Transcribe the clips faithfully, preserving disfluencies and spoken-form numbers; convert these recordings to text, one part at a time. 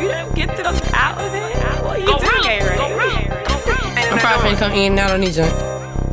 You done get the fuck out of it. What you doing, right? I'm probably finna come in and out on these joints.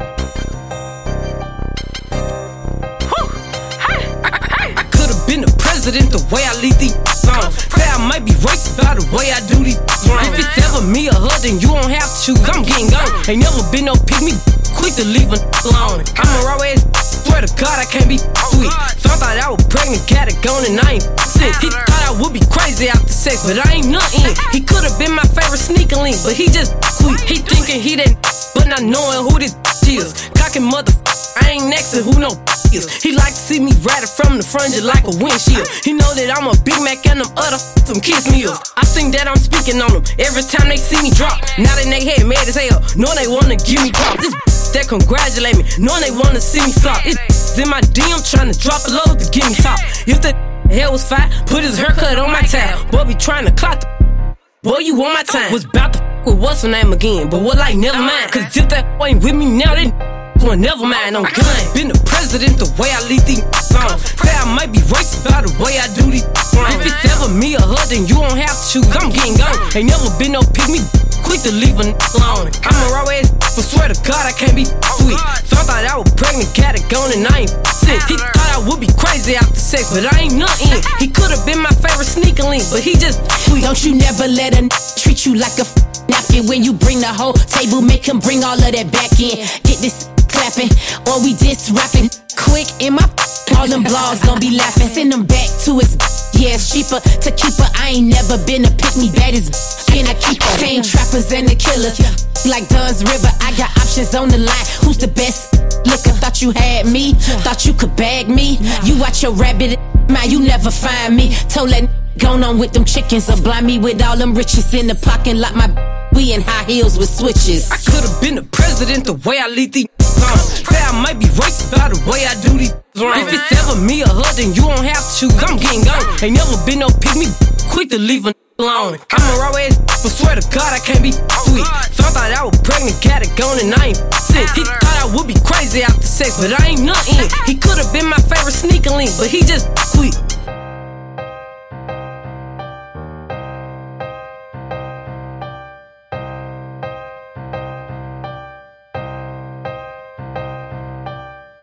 I could've been the president the way I lead these songs. Say I might be racist by the way I do these songs. If it's ever me or her, then you don't have to choose. I'm getting gone. Ain't never been no pick me, quick to leave a alone. I'm a raw ass, swear to God I can't be sweet. So I thought I was pregnant, got it gone and I ain't sick. He thought I would be crazy after sex, but I ain't nothing. He could've been my favorite sneaker link, but he just sweet. He thinking he that, but not knowing who this is. Cocking mother, I ain't next to who no is. He like to see me ratted from the front just like a windshield. He know that I'm a Big Mac and them other some kiss meals. I think that I'm speaking on them every time they see me drop. Now that they head mad as hell, know they wanna give me props. This that congratulate me, knowing they wanna see me flop. It's in my D M trying to drop a load to give me top. If the hell was fat, put his haircut on my tab. Boy be trying to clock the boy, you want my time. Was about to f with what's her name again, but what like never mind. Cause if that boy ain't with me now, then well, never mind, I'm gun. Been the president the way I lead these songs. Say I might be racist by the way I do these songs. If it's ever me or her, then you don't have to choose. I'm getting gone. Ain't never been no pick me, quick to leave a alone. I'm a raw ass, but swear to God I can't be sweet. So I thought I was pregnant, got it gone and I ain't sick. He thought I would be crazy after sex, but I ain't nothing. He could've been my favorite sneaker link, but he just sweet. Don't you never let a treat you like a napkin. When you bring the whole table, make him bring all of that back in. Get this clapping, or we diss rapping quick in my all them blogs gon' be laughing. Send them back to his yeah, it's cheaper to keep her. I ain't never been a pick me baddest can I keep her. Same trappers and the killers like Dunn's River. I got options on the line. Who's the best? Looker, thought you had me, thought you could bag me. You watch your rabbit mouth, you never find me. Told that gone on with them chickens or blind me with all them riches in the pocket like my we in high heels with switches. I could've been the president the way I lead these songs. Say I might be racist by the way I do these songs. If it's ever me or her, then you don't have to choose. I'm getting gone. Ain't never been no pick me, quick to leave a alone. I'm a raw ass, but swear to God I can't be sweet. So I thought I was pregnant, got it gone and I ain't sick. He thought I would be crazy after sex, but I ain't nothing. He could've been my favorite sneaker link, but he just sweet.